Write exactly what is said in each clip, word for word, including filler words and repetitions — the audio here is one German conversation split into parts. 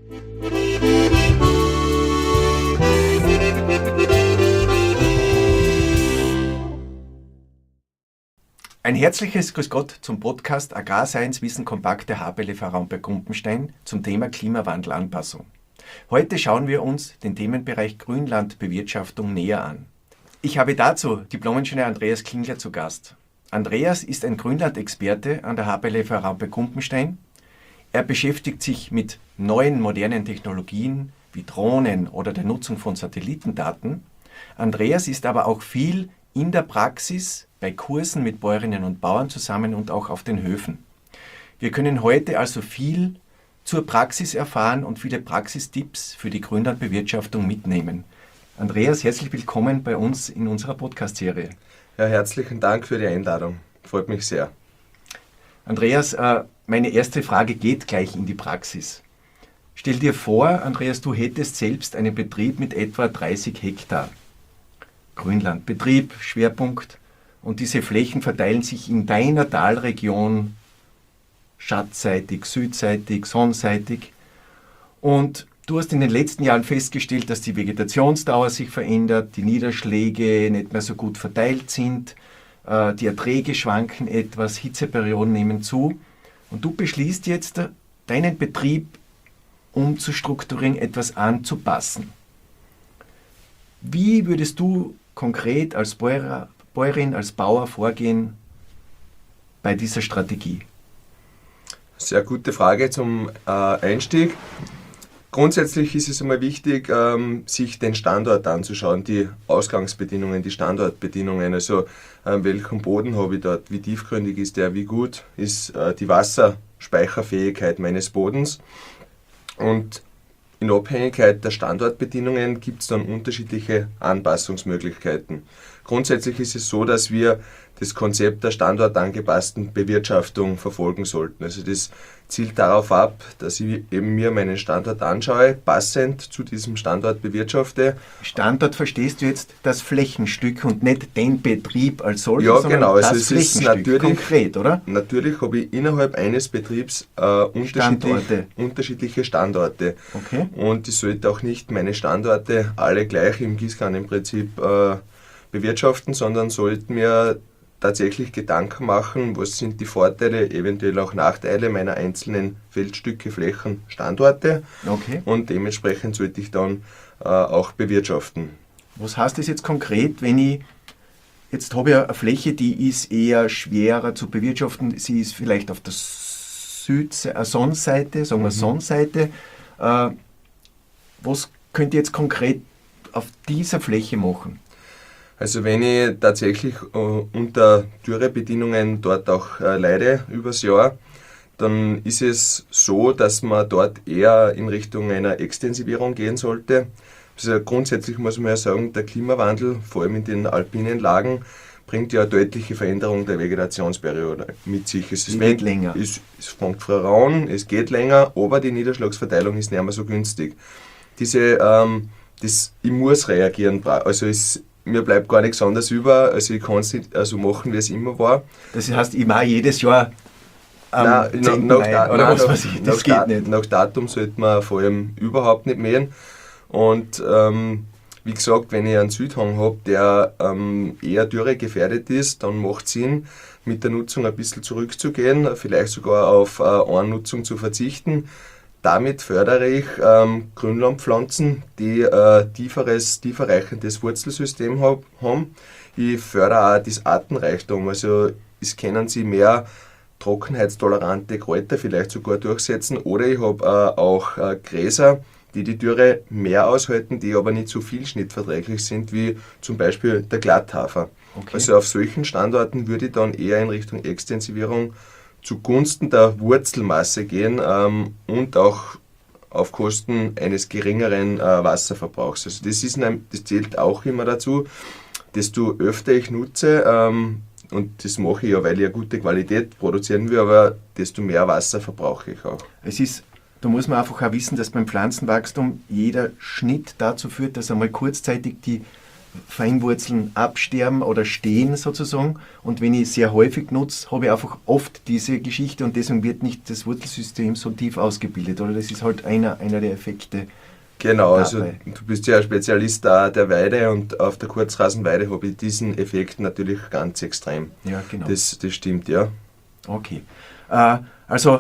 Ein herzliches Grüß Gott zum Podcast Agrarscience Wissen kompakt der H P L V Raum bei Gumpenstein zum Thema Klimawandelanpassung. Heute schauen wir uns den Themenbereich Grünlandbewirtschaftung näher an. Ich habe dazu Diplom-Ingenieur Andreas Klingler zu Gast. Andreas ist ein Grünlandexperte an der H P L V Raum bei Gumpenstein. Er beschäftigt sich mit neuen modernen Technologien wie Drohnen oder der Nutzung von Satellitendaten. Andreas ist aber auch viel in der Praxis bei Kursen mit Bäuerinnen und Bauern zusammen und auch auf den Höfen. Wir können heute also viel zur Praxis erfahren und viele Praxistipps für die Grünlandbewirtschaftung mitnehmen. Andreas, herzlich willkommen bei uns in unserer Podcast-Serie. Ja, herzlichen Dank für die Einladung. Freut mich sehr. Andreas, äh, meine erste Frage geht gleich in die Praxis. Stell dir vor, Andreas, du hättest selbst einen Betrieb mit etwa dreißig Hektar. Grünlandbetrieb, Schwerpunkt. Und diese Flächen verteilen sich in deiner Talregion schattseitig, südseitig, sonnenseitig. Und du hast in den letzten Jahren festgestellt, dass die Vegetationsdauer sich verändert, die Niederschläge nicht mehr so gut verteilt sind, äh, die Erträge schwanken etwas, Hitzeperioden nehmen zu. Und du beschließt jetzt, deinen Betrieb umzustrukturieren, etwas anzupassen. Wie würdest du konkret als Bäuer, Bäuerin, als Bauer vorgehen bei dieser Strategie? Sehr gute Frage zum äh, Einstieg. Grundsätzlich ist es immer wichtig, ähm, sich den Standort anzuschauen, die Ausgangsbedingungen, die Standortbedingungen, also äh, welchen Boden habe ich dort, wie tiefgründig ist der, wie gut ist äh, die Wasserspeicherfähigkeit meines Bodens. Und in Abhängigkeit der Standortbedingungen gibt es dann unterschiedliche Anpassungsmöglichkeiten. Grundsätzlich ist es so, dass wir das Konzept der standortangepassten Bewirtschaftung verfolgen sollten. Also das zielt darauf ab, dass ich eben mir meinen Standort anschaue, passend zu diesem Standort bewirtschafte. Standort verstehst du jetzt das Flächenstück und nicht den Betrieb als solches, ja, sondern genau. das also es Flächenstück ist natürlich, konkret, oder? Natürlich habe ich innerhalb eines Betriebs äh, unterschiedlich, Standorte. unterschiedliche Standorte. Okay. Und ich sollte auch nicht meine Standorte alle gleich im Gießkannenprinzip äh, bewirtschaften, sondern sollte mir tatsächlich Gedanken machen, was sind die Vorteile, eventuell auch Nachteile meiner einzelnen Feldstücke, Flächen, Standorte. Okay. Und dementsprechend sollte ich dann äh, auch bewirtschaften. Was heißt das jetzt konkret, wenn ich, jetzt habe ich eine Fläche, die ist eher schwerer zu bewirtschaften, sie ist vielleicht auf der Süd- äh, Sonnenseite, sagen wir Mhm. Sonnenseite. Äh, was könnt ihr jetzt konkret auf dieser Fläche machen? Also wenn ich tatsächlich äh, unter Dürrebedingungen dort auch äh, leide übers Jahr, dann ist es so, dass man dort eher in Richtung einer Extensivierung gehen sollte. Also grundsätzlich muss man ja sagen, der Klimawandel, vor allem in den alpinen Lagen, bringt ja eine deutliche Veränderung der Vegetationsperiode mit sich. Es Es geht länger. Es, es fängt früher an, es geht länger, aber die Niederschlagsverteilung ist nicht mehr so günstig. Diese, ähm, das, ich muss reagieren, also es mir bleibt gar nichts anderes über, also ich kann es nicht so also machen, wie es immer war. Das heißt, ich mache jedes Jahr am Nein, zehnten nach, Mai, nach, oder nein, was nach, weiß ich, das nach, geht Dat, nicht. nach Datum sollte man vor allem überhaupt nicht mähen. Und ähm, wie gesagt, wenn ich einen Südhang habe, der ähm, eher dürregefährdet ist, dann macht es Sinn, mit der Nutzung ein bisschen zurückzugehen, vielleicht sogar auf äh, Annutzung zu verzichten. Damit fördere ich ähm, Grünlandpflanzen, die äh, tieferes, tieferreichendes Wurzelsystem hab, haben. Ich fördere auch das Artenreichtum, also es können sie mehr trockenheitstolerante Kräuter vielleicht sogar durchsetzen, oder ich habe äh, auch äh, Gräser, die die Dürre mehr aushalten, die aber nicht so viel schnittverträglich sind wie zum Beispiel der Glatthafer. Okay. Also auf solchen Standorten würde ich dann eher in Richtung Extensivierung zugunsten der Wurzelmasse gehen ähm, und auch auf Kosten eines geringeren äh, Wasserverbrauchs. Also das, ist ein, das zählt auch immer dazu. Desto öfter ich nutze, ähm, und das mache ich ja, weil ich eine gute Qualität produzieren will, aber desto mehr Wasser verbrauche ich auch. Es ist, da muss man einfach auch wissen, dass beim Pflanzenwachstum jeder Schnitt dazu führt, dass einmal kurzzeitig die Feinwurzeln absterben oder stehen sozusagen. Und wenn ich sehr häufig nutze, habe ich einfach oft diese Geschichte und deswegen wird nicht das Wurzelsystem so tief ausgebildet. Oder das ist halt einer, einer der Effekte. Genau, also du bist ja ein Spezialist der, der Weide und auf der Kurzrasenweide habe ich diesen Effekt natürlich ganz extrem. Ja, genau. Das, das stimmt, ja. Okay. Äh, also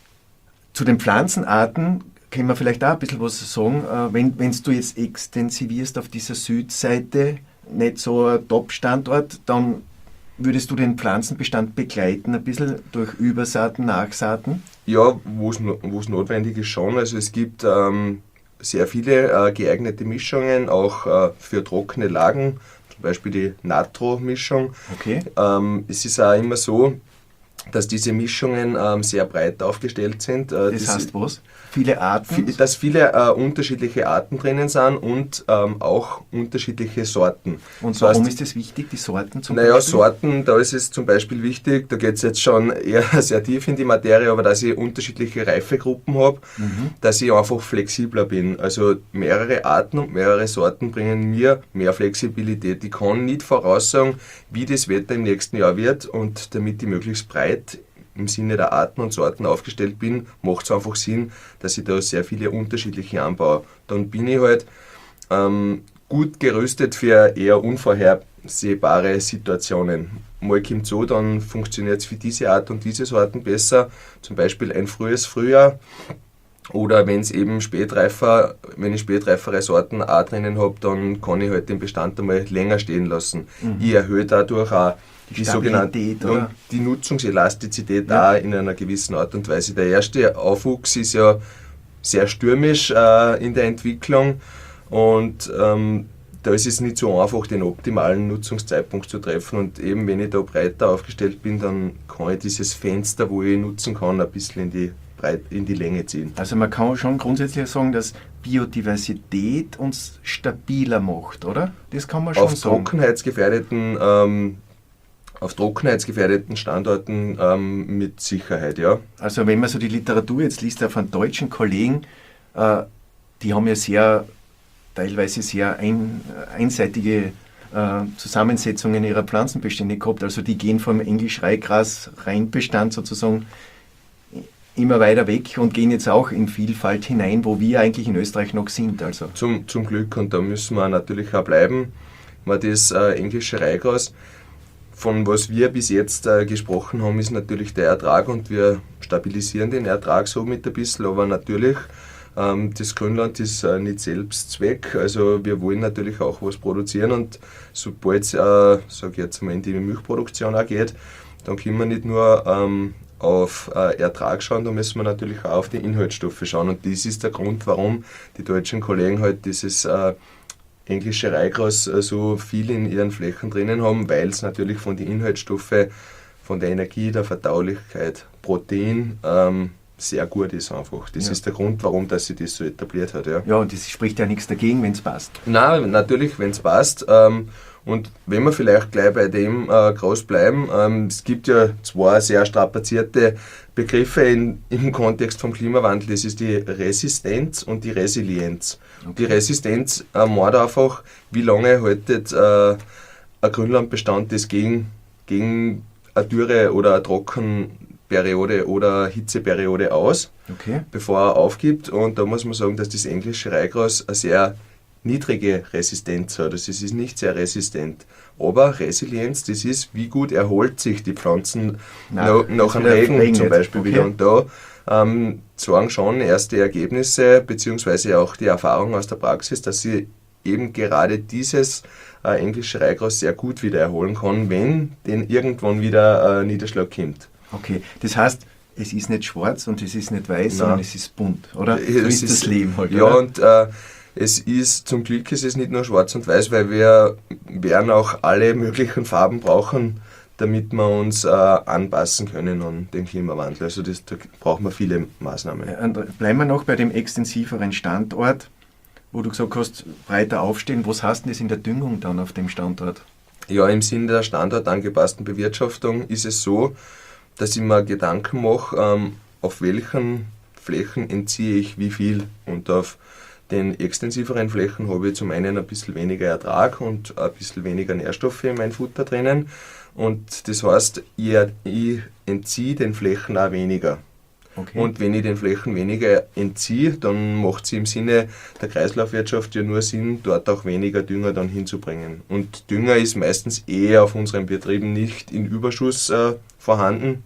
zu den Pflanzenarten können wir vielleicht auch ein bisschen was sagen. Äh, wenn wenn du jetzt extensivierst auf dieser Südseite, nicht so ein Top-Standort, dann würdest du den Pflanzenbestand begleiten, ein bisschen durch Übersaaten, Nachsaaten? Ja, wo es notwendig ist schon. Also es gibt ähm, sehr viele äh, geeignete Mischungen, auch äh, für trockene Lagen, zum Beispiel die Natro-Mischung. Okay. Ähm, es ist auch immer so, dass diese Mischungen ähm, sehr breit aufgestellt sind. Äh, das diese, heißt was? Viele Arten? Dass viele äh, unterschiedliche Arten drinnen sind und ähm, auch unterschiedliche Sorten. Und das warum heißt, ist es wichtig, die Sorten zum Naja, Beispiel? Sorten, da ist es zum Beispiel wichtig, da geht es jetzt schon eher sehr tief in die Materie, aber dass ich unterschiedliche Reifegruppen habe, Mhm. dass ich einfach flexibler bin. Also mehrere Arten und mehrere Sorten bringen mir mehr Flexibilität. Ich kann nicht voraussagen, wie das Wetter im nächsten Jahr wird, und damit ich möglichst breit im Sinne der Arten und Sorten aufgestellt bin, macht es einfach Sinn, dass ich da sehr viele unterschiedliche anbaue. Dann bin ich halt ähm, gut gerüstet für eher unvorhersehbare Situationen. Mal kommt so, dann funktioniert es für diese Art und diese Sorten besser, zum Beispiel ein frühes Frühjahr. Oder wenn es eben spätreifer, wenn ich spätreifere Sorten auch drinnen habe, dann kann ich halt den Bestand einmal länger stehen lassen. Mhm. Ich erhöhe dadurch auch die, die sogenannte oder? die Nutzungselastizität Ja. auch in einer gewissen Art und Weise. Der erste Aufwuchs ist ja sehr stürmisch äh, in der Entwicklung, und ähm, da ist es nicht so einfach, den optimalen Nutzungszeitpunkt zu treffen, und eben wenn ich da breiter aufgestellt bin, dann kann ich dieses Fenster, wo ich nutzen kann, ein bisschen in die, Breit, in die Länge ziehen. Also man kann schon grundsätzlich sagen, dass Biodiversität uns stabiler macht, oder? Das kann man schon Auf sagen. trockenheitsgefährdeten, ähm, auf trockenheitsgefährdeten Standorten ähm, mit Sicherheit, ja. Also wenn man so die Literatur jetzt liest, auch von deutschen Kollegen, äh, die haben ja sehr, teilweise sehr ein, einseitige äh, Zusammensetzungen ihrer Pflanzenbestände gehabt. Also die gehen vom Englisch-Reihgras-Reinbestand sozusagen immer weiter weg und gehen jetzt auch in Vielfalt hinein, wo wir eigentlich in Österreich noch sind. Also. Zum, zum Glück, und da müssen wir natürlich auch bleiben. Weil das äh, englische Reihgras, von was wir bis jetzt äh, gesprochen haben, ist natürlich der Ertrag, und wir stabilisieren den Ertrag somit ein bisschen, aber natürlich, ähm, das Grünland ist äh, nicht Selbstzweck, also wir wollen natürlich auch was produzieren, und sobald es, äh, sag ich jetzt mal, in die Milchproduktion auch geht, dann können wir nicht nur ähm, auf äh, Ertrag schauen, da müssen wir natürlich auch auf die Inhaltsstoffe schauen, und das ist der Grund, warum die deutschen Kollegen halt dieses äh, englische Reihgras äh, so viel in ihren Flächen drinnen haben, weil es natürlich von den Inhaltsstoffen, von der Energie, der Verdaulichkeit, Protein ähm, sehr gut ist einfach. Das Ja. ist der Grund, warum dass sich das so etabliert hat. Ja, Ja, und das spricht ja nichts dagegen, wenn es passt. Nein, natürlich, wenn es passt. Ähm, und wenn wir vielleicht gleich bei dem äh, groß bleiben, ähm, es gibt ja zwei sehr strapazierte Begriffe in, im Kontext vom Klimawandel, das ist die Resistenz und die Resilienz. Okay. Die Resistenz äh, meint einfach, wie lange haltet äh, ein Grünlandbestand das gegen, gegen eine Dürre oder eine Trockenperiode oder eine Hitzeperiode aus, Okay. bevor er aufgibt. Und da muss man sagen, dass das englische Reihgras eine sehr niedrige Resistenz hat. Also es ist nicht sehr resistent. Aber Resilienz, das ist, wie gut erholt sich die Pflanzen Nach- nach, nach einem wieder Regen regnet. zum Beispiel Okay. wieder. Und da ähm, sagen schon erste Ergebnisse, beziehungsweise auch die Erfahrung aus der Praxis, dass sie eben gerade dieses äh, englische Reihgras sehr gut wieder erholen kann, wenn denn irgendwann wieder äh, Niederschlag kommt. Okay, das heißt, es ist nicht schwarz und es ist nicht weiß, Nein. sondern es ist bunt, oder? So Es ist das Leben halt, Ja, oder? und äh, es ist, zum Glück ist es nicht nur schwarz und weiß, weil wir werden auch alle möglichen Farben brauchen, damit wir uns äh, anpassen können an den Klimawandel. Also das, da brauchen wir viele Maßnahmen. Ja, und bleiben wir noch bei dem extensiveren Standort, wo du gesagt hast, breiter aufstehen. Was heißt denn das in der Düngung dann auf dem Standort? Ja, im Sinne der standortangepassten Bewirtschaftung ist es so, dass ich mir Gedanken mache, ähm, auf welchen Flächen entziehe ich wie viel, und auf den extensiveren Flächen habe ich zum einen ein bisschen weniger Ertrag und ein bisschen weniger Nährstoffe in meinem Futter drinnen. Und das heißt, ich, ich entziehe den Flächen auch weniger. Okay. Und wenn ich den Flächen weniger entziehe, dann macht es im Sinne der Kreislaufwirtschaft ja nur Sinn, dort auch weniger Dünger dann hinzubringen. Und Dünger ist meistens eher auf unseren Betrieben nicht in Überschuss äh, vorhanden.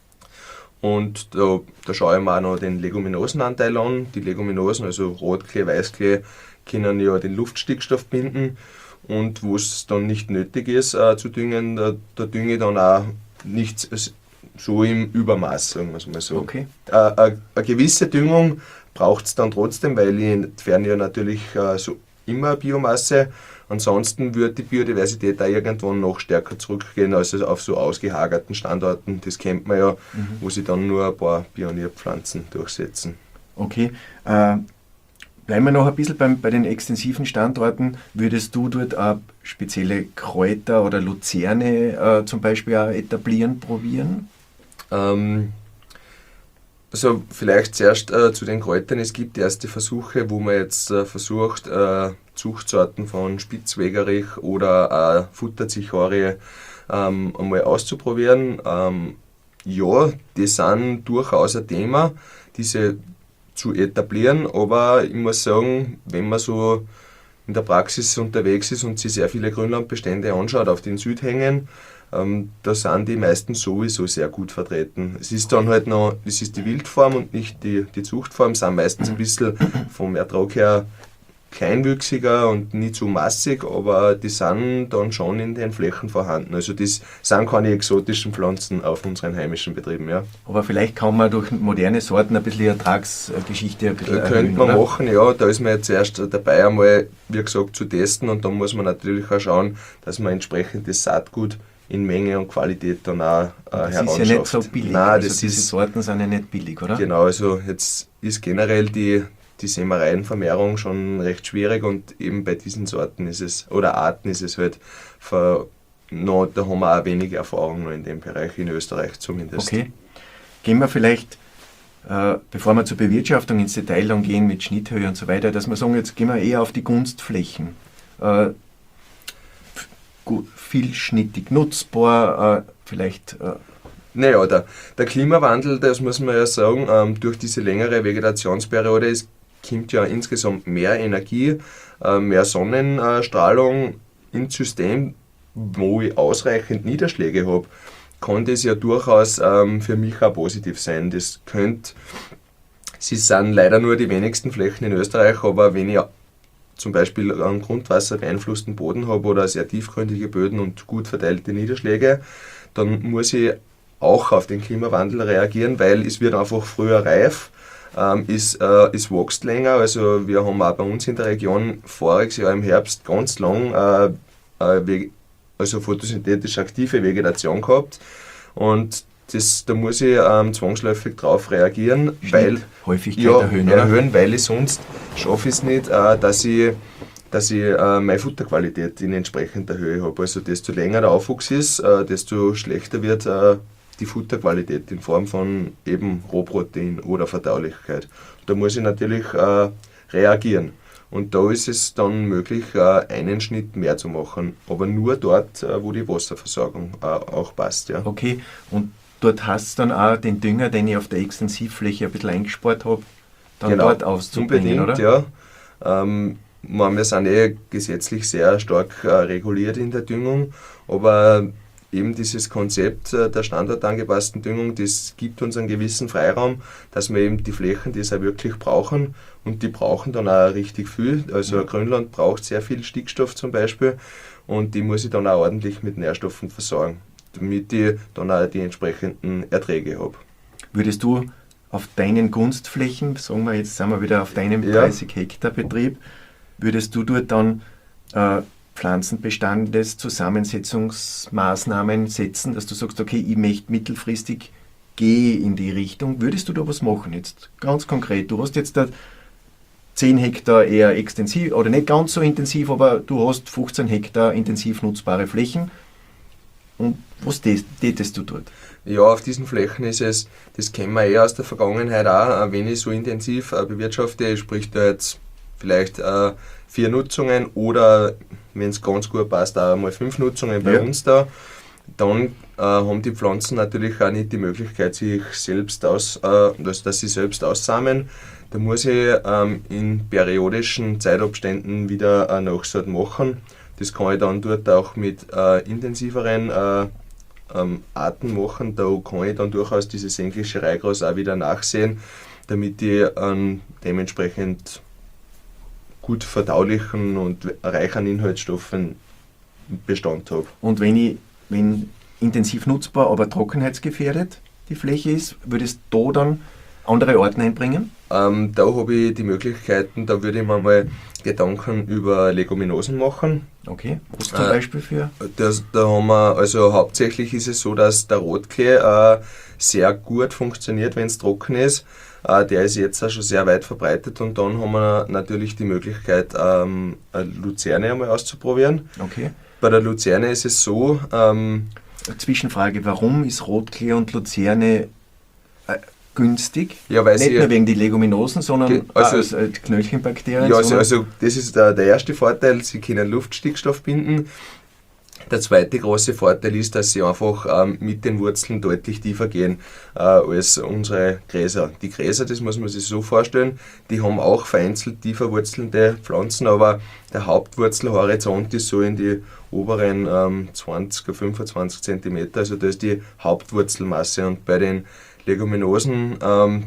Und da, da schaue ich mir auch noch den Leguminosenanteil an. Die Leguminosen, also Rotklee, Weißklee, können ja den Luftstickstoff binden. Und wo es dann nicht nötig ist äh, zu düngen, da, da dünge ich dann auch nicht so im Übermaß, sagen wir es mal so. Okay. Äh, äh, eine gewisse Düngung braucht es dann trotzdem, weil ich entferne ja natürlich äh, so immer Biomasse. Ansonsten wird die Biodiversität da irgendwann noch stärker zurückgehen als auf so ausgehagerten Standorten. Das kennt man ja, mhm. wo sich dann nur ein paar Pionierpflanzen durchsetzen. Okay. Äh, bleiben wir noch ein bisschen beim, bei den extensiven Standorten. Würdest du dort auch spezielle Kräuter oder Luzerne äh, zum Beispiel auch etablieren, probieren? Ähm, also vielleicht zuerst äh, zu den Kräutern. Es gibt erste Versuche, wo man jetzt äh, versucht, äh, Zuchtsorten von Spitzwegerich oder äh, Futterzichorie ähm, einmal auszuprobieren. Ähm, ja, die sind durchaus ein Thema, diese zu etablieren, aber ich muss sagen, wenn man so in der Praxis unterwegs ist und sich sehr viele Grünlandbestände anschaut auf den Südhängen, ähm, da sind die meisten sowieso sehr gut vertreten. Es ist dann halt noch, das ist die Wildform und nicht die, die Zuchtform, sind meistens ein bisschen vom Ertrag her kleinwüchsiger und nicht so massig, aber die sind dann schon in den Flächen vorhanden. Also das sind keine exotischen Pflanzen auf unseren heimischen Betrieben. Ja. Aber vielleicht kann man durch moderne Sorten ein bisschen die Ertragsgeschichte ein bisschen erhöhen, könnte man oder? machen, ja. Da ist man jetzt erst dabei, einmal, wie gesagt, zu testen und dann muss man natürlich auch schauen, dass man entsprechend das Saatgut in Menge und Qualität dann auch äh, heranschafft. Das ist ja nicht so billig. Nein, also das diese ist, Sorten sind ja nicht billig, oder? Genau, also jetzt ist generell die die Sämereienvermehrung schon recht schwierig und eben bei diesen Sorten ist es, oder Arten ist es halt, für, no, da haben wir auch wenige Erfahrung noch in dem Bereich, in Österreich zumindest. Okay. Gehen wir vielleicht, äh, bevor wir zur Bewirtschaftung ins Detail dann gehen mit Schnitthöhe und so weiter, dass wir sagen, jetzt gehen wir eher auf die Gunstflächen. Äh, gut, vielschnittig nutzbar, äh, vielleicht... Äh, naja, der, der Klimawandel, das muss man ja sagen, ähm, durch diese längere Vegetationsperiode ist kommt ja insgesamt mehr Energie, äh, mehr Sonnenstrahlung ins System, wo ich ausreichend Niederschläge habe, kann das ja durchaus ähm, für mich auch positiv sein. Das könnte, sie sind leider nur die wenigsten Flächen in Österreich, aber wenn ich zum Beispiel einen Grundwasser beeinflussten Boden habe oder sehr tiefgründige Böden und gut verteilte Niederschläge, dann muss ich auch auf den Klimawandel reagieren, weil es wird einfach früher reif. Ähm, es, äh, es wächst länger, also wir haben auch bei uns in der Region voriges Jahr im Herbst ganz lang äh, äh, also photosynthetisch aktive Vegetation gehabt und das, da muss ich ähm, zwangsläufig drauf reagieren, Schnitt, weil, Häufigkeit ja, erhöhen, erhöhen weil ich sonst schaffe ich es nicht, äh, dass ich, dass ich äh, meine Futterqualität in entsprechender Höhe habe. Also desto länger der Aufwuchs ist, äh, desto schlechter wird äh, die Futterqualität in Form von eben Rohprotein oder Verdaulichkeit. Da muss ich natürlich äh, reagieren. Und da ist es dann möglich, äh, einen Schnitt mehr zu machen, aber nur dort, äh, wo die Wasserversorgung äh, auch passt. Ja. Okay, und dort hast es dann auch den Dünger, den ich auf der Extensivfläche ein bisschen eingespart habe, dann genau, dort auszubringen, oder? Ja. Ähm, wir sind eh gesetzlich sehr stark äh, reguliert in der Düngung, aber eben dieses Konzept der standardangepassten Düngung, das gibt uns einen gewissen Freiraum, dass wir eben die Flächen, die es auch wirklich brauchen, und die brauchen dann auch richtig viel. Also ein Grünland braucht sehr viel Stickstoff zum Beispiel und die muss ich dann auch ordentlich mit Nährstoffen versorgen, damit ich dann auch die entsprechenden Erträge habe. Würdest du auf deinen Gunstflächen, sagen wir jetzt sind wir wieder auf deinem ja. dreißig Hektar Betrieb, würdest du dort dann äh, Pflanzenbestandeszusammensetzungsmaßnahmen setzen, dass du sagst, okay, ich möchte mittelfristig gehe in die Richtung. Würdest du da was machen jetzt? Ganz konkret, du hast jetzt da zehn Hektar eher extensiv, oder nicht ganz so intensiv, aber du hast fünfzehn Hektar intensiv nutzbare Flächen. Und was tätest du dort? Ja, auf diesen Flächen ist es, das kennen wir eh aus der Vergangenheit auch, wenn ich so intensiv bewirtschafte, sprich da jetzt vielleicht äh, vier Nutzungen oder, wenn es ganz gut passt, auch mal fünf Nutzungen bei ja. uns da. Dann äh, haben die Pflanzen natürlich auch nicht die Möglichkeit, sich selbst aus, äh, dass, dass sie selbst aussamen. Da muss ich ähm, in periodischen Zeitabständen wieder eine Nachsaat machen. Das kann ich dann dort auch mit äh, intensiveren äh, ähm, Arten machen. Da kann ich dann durchaus dieses englische Reihgras auch wieder nachsehen, damit ich ähm, dementsprechend gut verdaulichen und reich an Inhaltsstoffen Bestand habe. Und wenn ich wenn intensiv nutzbar, aber trockenheitsgefährdet die Fläche ist, würdest du da dann andere Arten einbringen? Ähm, da habe ich die Möglichkeiten, da würde ich mir mal Gedanken über Leguminosen machen. Okay, was zum äh, Beispiel für? Das, da haben wir, also hauptsächlich ist es so, dass der Rotklee äh, sehr gut funktioniert, wenn es trocken ist. Äh, der ist jetzt auch schon sehr weit verbreitet und dann haben wir natürlich die Möglichkeit, ähm, Luzerne einmal auszuprobieren. Okay. Bei der Luzerne ist es so... Ähm, Zwischenfrage, warum ist Rotklee und Luzerne äh, günstig? Ja, weil nicht sie, nur wegen die Leguminosen, sondern also, als äh, Knöllchenbakterien. Ja, also, also das ist der, der erste Vorteil, sie können Luftstickstoff binden. Der zweite große Vorteil ist, dass sie einfach ähm, mit den Wurzeln deutlich tiefer gehen äh, als unsere Gräser. Die Gräser, das muss man sich so vorstellen, die haben auch vereinzelt tiefer wurzelnde Pflanzen, aber der Hauptwurzelhorizont ist so in die oberen ähm, zwanzig, fünfundzwanzig Zentimeter, also das ist die Hauptwurzelmasse. Und bei den Leguminosen, ähm,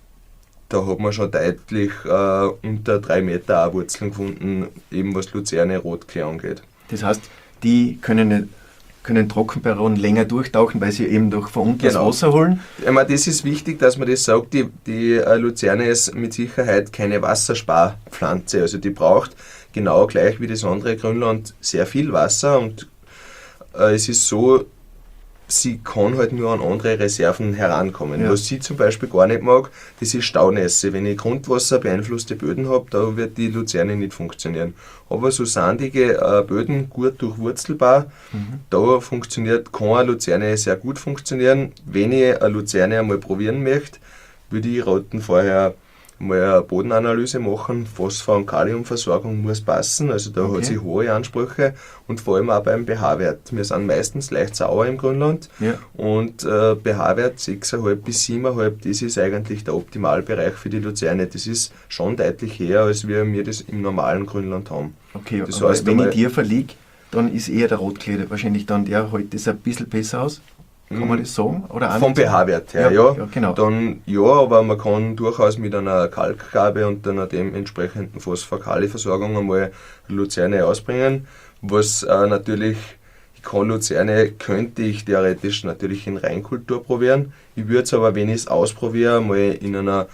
da hat man schon deutlich äh, unter drei Meter auch Wurzeln gefunden, eben was Luzerne, Rotklee angeht. Das heißt, die können, können Trockenperioden länger durchtauchen, weil sie eben durch von unten genau. das Wasser holen. Ich meine, das ist wichtig, dass man das sagt. Die, die Luzerne ist mit Sicherheit keine Wassersparpflanze. Also die braucht genau gleich wie das andere Grünland sehr viel Wasser. Und äh, es ist so, sie kann halt nur an andere Reserven herankommen. Ja. Was sie zum Beispiel gar nicht mag, das ist Staunässe. Wenn ich Grundwasser beeinflusste Böden habe, da wird die Luzerne nicht funktionieren. Aber so sandige äh, Böden, gut durchwurzelbar, mhm. da funktioniert, kann eine Luzerne sehr gut funktionieren. Wenn ich eine Luzerne einmal probieren möchte, würde ich raten, vorher mal eine Bodenanalyse machen. Phosphor- und Kaliumversorgung muss passen, also da okay. hat sie hohe Ansprüche und vor allem auch beim pH-Wert. Wir sind meistens leicht sauer im Grünland ja. und äh, pH-Wert sechs Komma fünf bis sieben Komma fünf, das ist eigentlich der Optimalbereich für die Luzerne. Das ist schon deutlich höher, als wir, wir das im normalen Grünland haben. Okay, das aber heißt, wenn ich dir verliege, dann ist eher der Rotklee wahrscheinlich dann, der hält das ein bisschen besser aus. Kann man das sagen? Oder vom pH-Wert her, ja. ja. ja genau. Dann, ja, aber man kann durchaus mit einer Kalkgabe und einer dementsprechenden Phosphor-Kali-Versorgung einmal Luzerne ausbringen. Was äh, natürlich, ich kann Luzerne, könnte ich theoretisch natürlich in Reinkultur probieren. Ich würde es aber, wenn ich es ausprobiere, mal in einer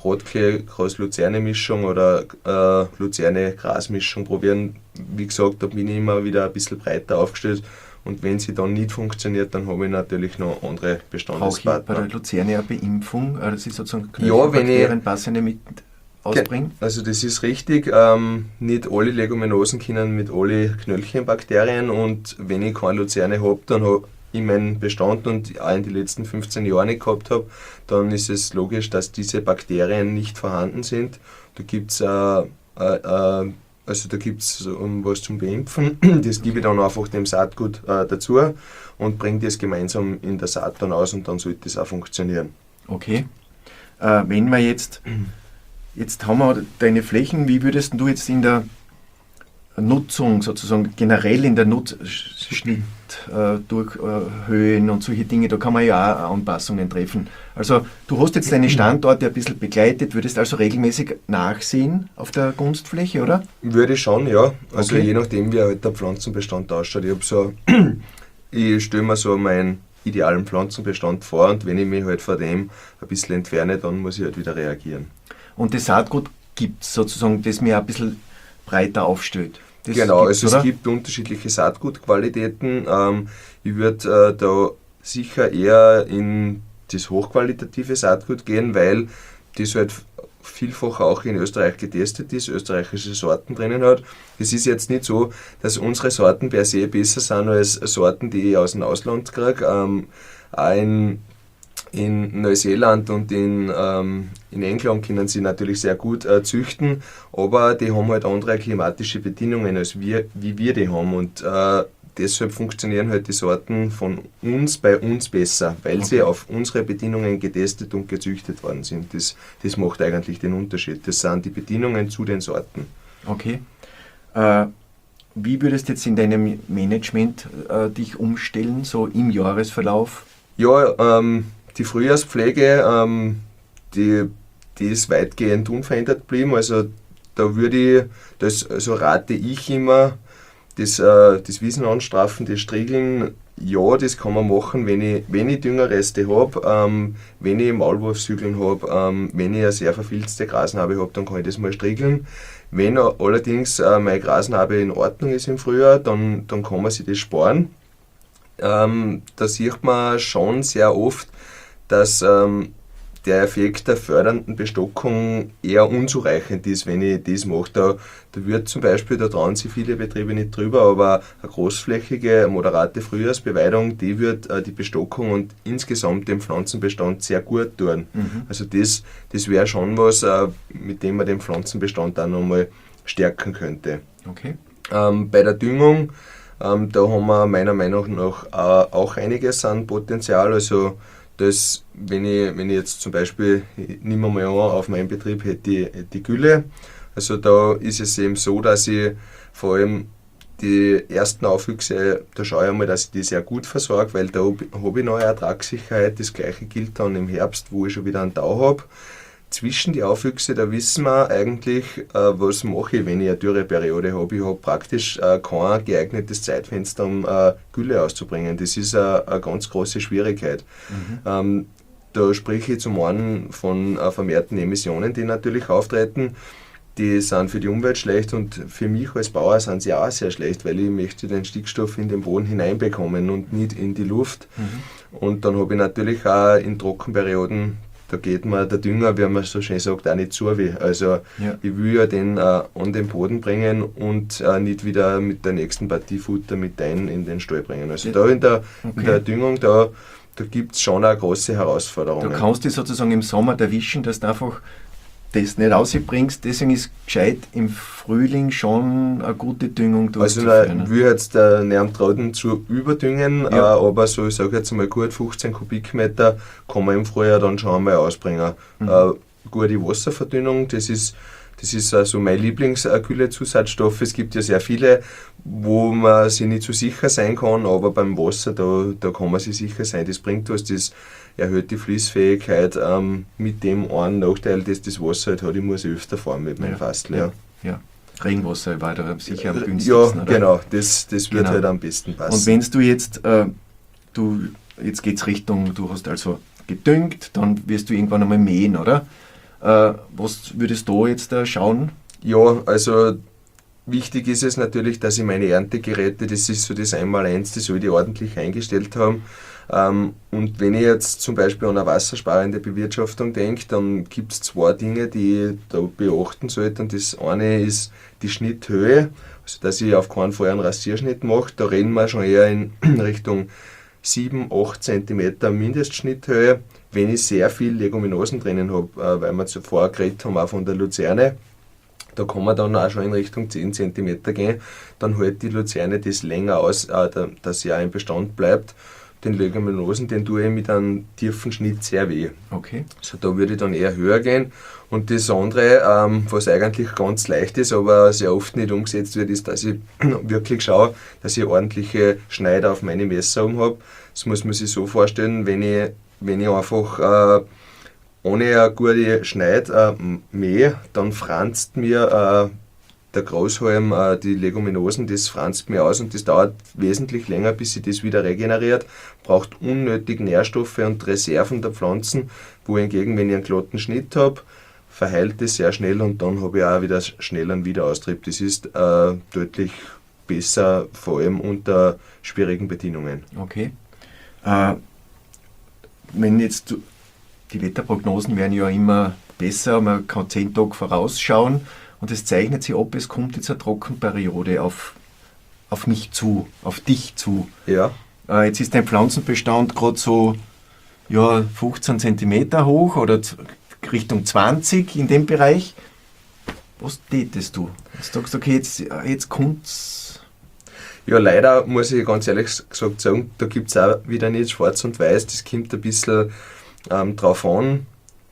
Rotklee-Gras-Luzerne-Mischung oder äh, Luzerne-Gras-Mischung probieren. Wie gesagt, da bin ich immer wieder ein bisschen breiter aufgestellt. Und wenn sie dann nicht funktioniert, dann habe ich natürlich noch andere Bestandespartner. Brauche ich bei der Luzerne eine Beimpfung, dass ich sozusagen ja, Bakterien passende mit ausbringe? Also das ist richtig. Ähm, nicht alle Leguminosen können mit allen Knöllchenbakterien und wenn ich keine Luzerne habe, dann habe ich meinen Bestand und auch in den letzten fünfzehn Jahren nicht gehabt habe, dann ist es logisch, dass diese Bakterien nicht vorhanden sind. Da gibt es äh, äh, Also da gibt es um was zum Beimpfen, das gebe ich dann einfach dem Saatgut äh, dazu und bringe das gemeinsam in der Saat dann aus und dann sollte das auch funktionieren. Okay. Äh, wenn wir jetzt, jetzt haben wir deine Flächen, wie würdest du jetzt in der Nutzung sozusagen generell in der Nutzschnitt äh, durch äh, Höhen und solche Dinge, da kann man ja auch Anpassungen treffen. Also du hast jetzt deine Standorte ein bisschen begleitet, würdest also regelmäßig nachsehen auf der Kunstfläche, oder? Würde ich schon, ja. Also okay. je nachdem, wie halt der Pflanzenbestand ausschaut. Ich habe so, ich stelle mir so meinen idealen Pflanzenbestand vor und wenn ich mich halt von dem ein bisschen entferne, dann muss ich halt wieder reagieren. Und das Saatgut gibt es sozusagen, das mir ein bisschen breiter aufstellt. Das genau, also oder? Es gibt unterschiedliche Saatgutqualitäten. Ähm, ich würde äh, da sicher eher in das hochqualitative Saatgut gehen, weil das halt vielfach auch in Österreich getestet ist, österreichische Sorten drinnen hat. Es ist jetzt nicht so, dass unsere Sorten per se besser sind als Sorten, die ich aus dem Ausland kriege. Ähm, auch in, In Neuseeland und in, ähm, in England können sie natürlich sehr gut äh, züchten, aber die haben halt andere klimatische Bedingungen, als wir, wie wir die haben. Und äh, deshalb funktionieren halt die Sorten von uns bei uns besser, weil okay. sie auf unsere Bedingungen getestet und gezüchtet worden sind. Das, das macht eigentlich den Unterschied. Das sind die Bedingungen zu den Sorten. Okay. Äh, wie würdest du jetzt in deinem Management äh, dich umstellen, so im Jahresverlauf? Ja, ähm, die Frühjahrspflege, ähm, die, die ist weitgehend unverändert geblieben. Also da würde ich, das also rate ich immer, das, äh, das Wiesen anstrafen, das Striegeln, ja, das kann man machen, wenn ich, wenn ich Düngerreste habe, ähm, wenn ich Maulwurfshügeln habe, ähm, wenn ich eine sehr verfilzte Grasnarbe habe, dann kann ich das mal striegeln. Wenn allerdings äh, meine Grasnarbe in Ordnung ist im Frühjahr, dann, dann kann man sich das sparen. Ähm, da sieht man schon sehr oft, dass ähm, der Effekt der fördernden Bestockung eher unzureichend ist, wenn ich das mache. Da, da wird zum Beispiel, da trauen sich viele Betriebe nicht drüber, aber eine großflächige, moderate Frühjahrsbeweidung, die wird äh, die Bestockung und insgesamt den Pflanzenbestand sehr gut tun. Mhm. Also das, das wäre schon was, äh, mit dem man den Pflanzenbestand auch nochmal stärken könnte. Okay. Ähm, bei der Düngung, ähm, da haben wir meiner Meinung nach äh, auch einiges an Potenzial. Also das, wenn ich, wenn ich jetzt zum Beispiel, nehmen wir mal an, auf meinem Betrieb hätte ich die Gülle. Also da ist es eben so, dass ich vor allem die ersten Aufwüchse, da schaue ich einmal, dass ich die sehr gut versorge, weil da habe ich noch eine Ertragssicherheit. Das gleiche gilt dann im Herbst, wo ich schon wieder einen Tau habe. Zwischen die Aufwüchse, da wissen wir eigentlich, äh, was mache ich, wenn ich eine Dürreperiode habe. Ich habe praktisch äh, kein geeignetes Zeitfenster, um äh, Gülle auszubringen. Das ist eine, eine ganz große Schwierigkeit. Mhm. Ähm, da spreche ich zum einen von äh, vermehrten Emissionen, die natürlich auftreten. Die sind für die Umwelt schlecht und für mich als Bauer sind sie auch sehr schlecht, weil ich möchte den Stickstoff in den Boden hineinbekommen und nicht in die Luft. Mhm. Und dann habe ich natürlich auch in Trockenperioden, da geht mir der Dünger, wie man so schön sagt, auch nicht zu weh. Also ja. Ich will ja den äh, an den Boden bringen und äh, nicht wieder mit der nächsten Partie Futter mit ein in den Stall bringen. Also ja. da in der, okay. in der Düngung, da, da gibt es schon eine große Herausforderung. Du kannst dich sozusagen im Sommer erwischen, dass du einfach das nicht rausbringst, deswegen ist gescheit im Frühling schon eine gute Düngung durchzuführen. Also ich will jetzt äh, nicht trauten zu überdüngen, ja. äh, aber so, ich sage jetzt mal gut fünfzehn Kubikmeter kann man im Frühjahr dann schon einmal ausbringen. Mhm. Äh, gute Wasserverdünnung, das ist Das ist also mein Lieblingsgüllezusatzstoff. Es gibt ja sehr viele, wo man sich nicht so sicher sein kann, aber beim Wasser, da, da kann man sich sicher sein. Das bringt was, das erhöht die Fließfähigkeit ähm, mit dem einen Nachteil, dass das Wasser halt hat, ich muss öfter fahren mit meinem ja, Fassel. Ja. Ja. Regenwasser war da sicher am günstigsten, ja, oder? Genau, das, das wird genau. halt am besten passen. Und wenn du jetzt, äh, du, jetzt geht es Richtung, du hast also gedüngt, dann wirst du irgendwann einmal mähen, oder? Äh, was würdest du jetzt da schauen? Ja, also wichtig ist es natürlich, dass ich meine Erntegeräte, das ist so das Einmaleins, das soll ich ordentlich eingestellt haben. Ähm, und wenn ich jetzt zum Beispiel an eine wassersparende Bewirtschaftung denke, dann gibt es zwei Dinge, die ich da beachten sollte. Und das eine ist die Schnitthöhe, also dass ich auf keinen Fall einen Rasierschnitt mache. Da reden wir schon eher in Richtung sieben, acht Zentimeter Mindestschnitthöhe. Wenn ich sehr viel Leguminosen drinnen habe, weil wir zuvor geredet haben, auch von der Luzerne, da kann man dann auch schon in Richtung zehn Zentimeter gehen. Dann hält die Luzerne das länger aus, dass sie auch im Bestand bleibt. Den Leguminosen, den tue ich mit einem tiefen Schnitt sehr weh. Okay. Also da würde ich dann eher höher gehen. Und das andere, ähm, was eigentlich ganz leicht ist, aber sehr oft nicht umgesetzt wird, ist, dass ich wirklich schaue, dass ich ordentliche Schneider auf meine Messer um habe. Das muss man sich so vorstellen, wenn ich, wenn ich einfach äh, ohne eine gute Schneid äh, mähe, dann franzt mir äh, der Großhalm, äh, die Leguminosen, das franzt mir aus und das dauert wesentlich länger, bis sich das wieder regeneriert, braucht unnötig Nährstoffe und Reserven der Pflanzen, wohingegen, wenn ich einen glatten Schnitt habe, verheilt es sehr schnell und dann habe ich auch wieder schnell einen Wiederaustrieb. Das ist äh, deutlich besser, vor allem unter schwierigen Bedingungen. Okay. Äh, wenn jetzt die Wetterprognosen werden ja immer besser, man kann zehn Tage vorausschauen und es zeichnet sich ab, es kommt jetzt eine Trockenperiode auf, auf mich zu, auf dich zu. Ja. Äh, jetzt ist dein Pflanzenbestand gerade so ja, fünfzehn Zentimeter hoch oder Richtung zwanzig in dem Bereich. Was tätest du? Jetzt sagst du, okay, jetzt, jetzt kommt's. Ja, leider muss ich ganz ehrlich gesagt sagen, da gibt es auch wieder nicht schwarz und weiß, das kommt ein bisschen ähm, drauf an.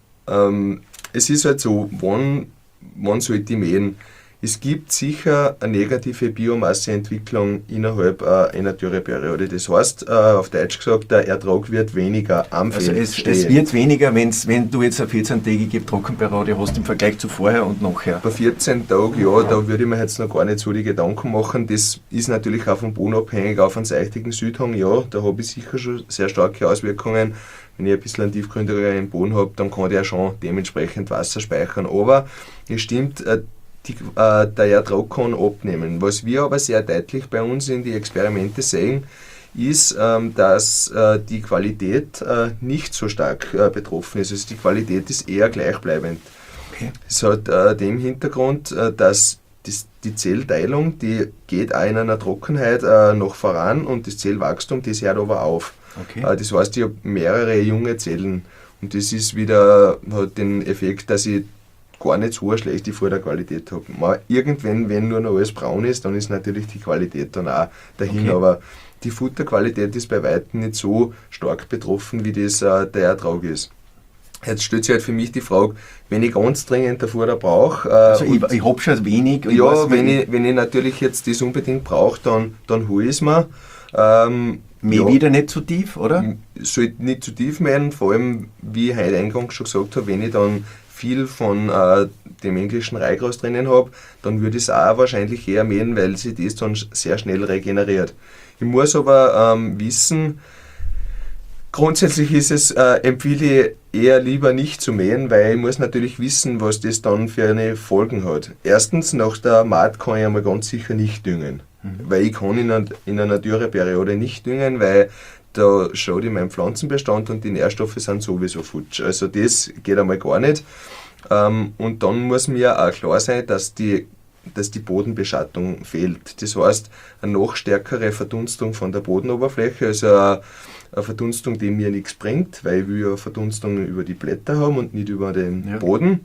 Ähm, es ist halt so, wann, wann sollte ich mähen? Es gibt sicher eine negative Biomasseentwicklung innerhalb äh, einer Dürreperiode. Das heißt, äh, auf Deutsch gesagt, der Ertrag wird weniger am Also Feld es, stehen. es wird weniger, wenn's, wenn du jetzt eine vierzehn-tägige Trockenperiode hast im Vergleich zu vorher und nachher. Bei vierzehn Tagen, ja, da würde ich mir jetzt noch gar nicht so die Gedanken machen. Das ist natürlich auch vom Boden abhängig, auf einen seichtigen Südhang, ja, da habe ich sicher schon sehr starke Auswirkungen. Wenn ich ein bisschen einen tiefgründigeren Boden habe, dann kann der schon dementsprechend Wasser speichern. Aber es stimmt, äh, Die, äh, der Ertrag kann abnehmen. Was wir aber sehr deutlich bei uns in die Experimente sehen, ist, ähm, dass äh, die Qualität äh, nicht so stark äh, betroffen ist. Also die Qualität ist eher gleichbleibend. Okay. Es hat äh, dem Hintergrund, äh, dass das, die Zellteilung, die geht auch in einer Trockenheit äh, noch voran und das Zellwachstum, das hört aber auf. Okay. Äh, das heißt, ich habe mehrere junge Zellen und das ist wieder, hat den Effekt, dass ich gar nicht so eine schlechte Futterqualität habe. Man, irgendwann, wenn nur noch alles braun ist, dann ist natürlich die Qualität dann auch dahin. Okay. Aber die Futterqualität ist bei weitem nicht so stark betroffen, wie das äh, der Ertrag ist. Jetzt stellt sich halt für mich die Frage, wenn ich ganz dringend der Futter brauche. Äh, Also ich, ich habe schon wenig. Ich ja, weiß, wenn, ich, wenn ich natürlich jetzt das unbedingt brauche, dann, dann hole ich es mir. Ähm, Mäh ja, Mhm. wieder nicht zu tief, oder? sollte nicht zu tief mähen, vor allem, wie ich heute eingangs schon gesagt habe, wenn ich dann viel von äh, dem englischen Reigras drinnen habe, dann würde ich es auch wahrscheinlich eher mähen, weil sich das dann sehr schnell regeneriert. Ich muss aber ähm, wissen, grundsätzlich ist es, äh, empfehle ich eher lieber nicht zu mähen, weil ich muss natürlich wissen, was das dann für eine Folgen hat. Erstens, nach der Maat kann ich einmal ganz sicher nicht düngen, mhm. weil ich kann in einer, in einer Dürreperiode nicht düngen, weil da schaut in meinem Pflanzenbestand und die Nährstoffe sind sowieso futsch. Also das geht einmal gar nicht. Ähm, und dann muss mir auch klar sein, dass die, dass die Bodenbeschattung fehlt. Das heißt, eine noch stärkere Verdunstung von der Bodenoberfläche, also eine, eine Verdunstung, die mir nichts bringt, weil ich will ja eine Verdunstung über die Blätter haben und nicht über den ja. Boden.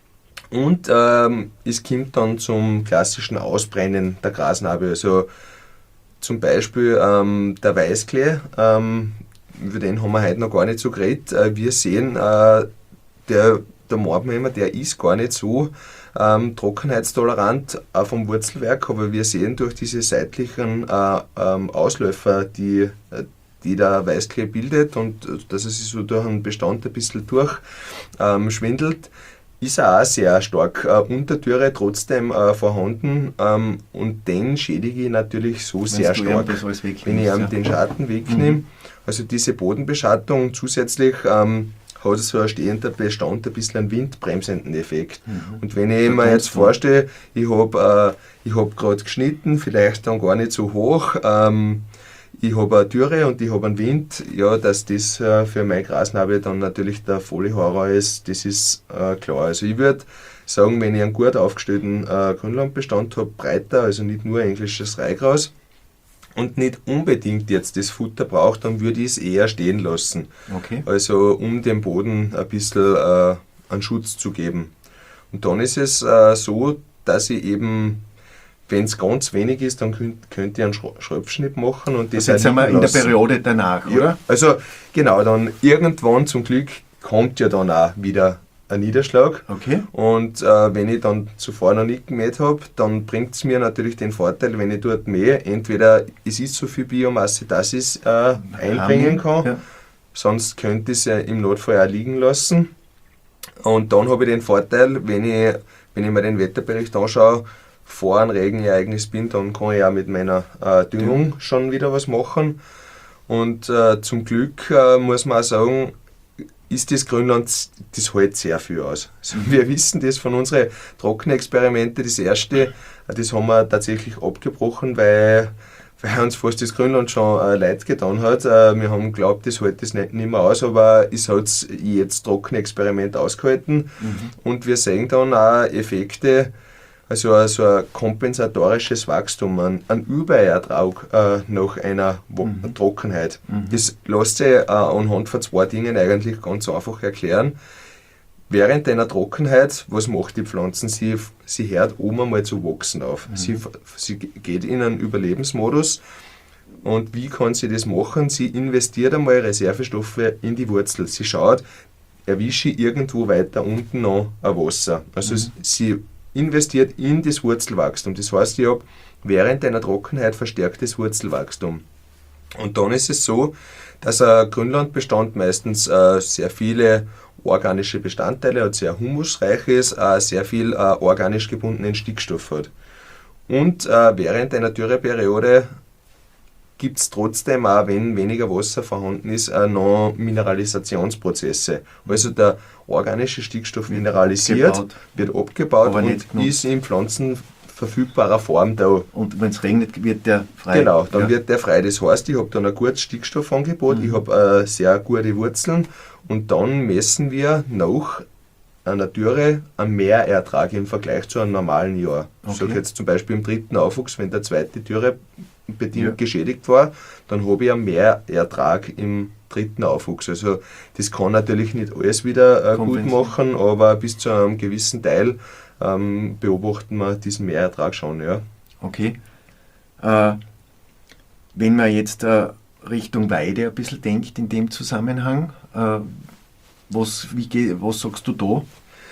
Und ähm, es kommt dann zum klassischen Ausbrennen der Grasnarbe. Also zum Beispiel ähm, der Weißklee, ähm, über den haben wir heute noch gar nicht so geredet. Äh, wir sehen, äh, der, der meint man immer, der ist gar nicht so ähm, trockenheitstolerant auch vom Wurzelwerk, aber wir sehen durch diese seitlichen äh, ähm, Ausläufer, die, die der Weißklee bildet und dass es sich so durch einen Bestand ein bisschen durchschwindelt, ähm, ist er auch sehr stark äh, unter Dürre trotzdem äh, vorhanden ähm, und den schädige ich natürlich so Wenn's sehr stark, wenn ich ihm ja. den Schatten wegnehme. Mhm. Also diese Bodenbeschattung zusätzlich ähm, hat so ein stehender Bestand ein bisschen einen windbremsenden Effekt. Mhm. Und wenn ich mir jetzt vorstelle, ich habe äh, ich hab gerade geschnitten, vielleicht dann gar nicht so hoch, ähm, ich habe eine Dürre und ich habe einen Wind, ja, dass das äh, für meine Grasnarbe dann natürlich der volle Horror ist, das ist äh, klar. Also ich würde sagen, wenn ich einen gut aufgestellten äh, Grünlandbestand habe, breiter, also nicht nur englisches Reigras und nicht unbedingt jetzt das Futter braucht, dann würde ich es eher stehen lassen. Okay. Also um dem Boden ein bisschen äh, einen Schutz zu geben. Und dann ist es äh, so, dass ich eben, wenn es ganz wenig ist, dann könnt, könnt ihr einen Schröpfschnitt machen. Und das also jetzt sind wir in der Periode danach, ja, oder? Also genau, dann irgendwann zum Glück kommt ja dann auch wieder ein Niederschlag. Okay. Und äh, wenn ich dann zuvor noch nicht gemäht habe, dann bringt es mir natürlich den Vorteil, wenn ich dort mähe, entweder es ist so viel Biomasse, dass ich es äh, einbringen kann, ja. sonst könnte ich es ja im Notfall auch liegen lassen. Und dann habe ich den Vorteil, wenn ich, wenn ich mir den Wetterbericht anschaue, vor einem Regenereignis bin, dann kann ich auch mit meiner äh, Düngung schon wieder was machen. Und äh, zum Glück äh, muss man auch sagen, ist das Grünland, das hält sehr viel aus. Also wir wissen das von unseren Trockenexperimente. Das erste, das haben wir tatsächlich abgebrochen, weil, weil uns fast das Grünland schon äh, leid getan hat. Äh, wir haben geglaubt, das hält das nicht, nicht mehr aus, aber es hat jetzt Trockenexperiment ausgehalten. Mhm. Und wir sehen dann auch Effekte, Also ein, so ein kompensatorisches Wachstum, ein, ein Überertrag äh, nach einer Wo- Mhm. Trockenheit. Mhm. Das lässt sich äh, anhand von zwei Dingen eigentlich ganz einfach erklären. Während einer Trockenheit, was macht die Pflanzen? Sie, sie hört oben einmal zu wachsen auf. Mhm. Sie, sie geht in einen Überlebensmodus. Und wie kann sie das machen? Sie investiert einmal Reservestoffe in die Wurzel. Sie schaut, erwische ich irgendwo weiter unten noch ein Wasser. Also Mhm. sie investiert in das Wurzelwachstum. Das heißt, ich habe während einer Trockenheit verstärktes Wurzelwachstum. Und dann ist es so, dass ein Grünlandbestand meistens äh, sehr viele organische Bestandteile hat, sehr humusreich ist, äh, sehr viel äh, organisch gebundenen Stickstoff hat. Und äh, während einer Dürreperiode gibt es trotzdem, auch wenn weniger Wasser vorhanden ist, äh, noch Mineralisationsprozesse. Also der organische Stickstoff Wird mineralisiert, abgebaut. wird abgebaut Aber und nicht genutzt. ist in pflanzenverfügbarer Form da. Und wenn es regnet, wird der frei. Genau, dann Ja. wird der frei. Das heißt, ich habe dann ein gutes Stickstoffangebot, Mhm. ich habe äh, sehr gute Wurzeln und dann messen wir nach einer Dürre einen Mehrertrag im Vergleich zu einem normalen Jahr. Ich sage Okay. jetzt zum Beispiel im dritten Aufwuchs, wenn der zweite Dürre bedingt Ja. geschädigt war, dann habe ich einen Mehrertrag im dritten Aufwuchs. Also das kann natürlich nicht alles wieder äh, gut Kompensieren. machen, aber bis zu einem gewissen Teil ähm, beobachten wir diesen Mehrertrag schon. Ja. Okay. Äh, wenn man jetzt äh, Richtung Weide ein bisschen denkt in dem Zusammenhang, äh, was, wie ge- was sagst du da?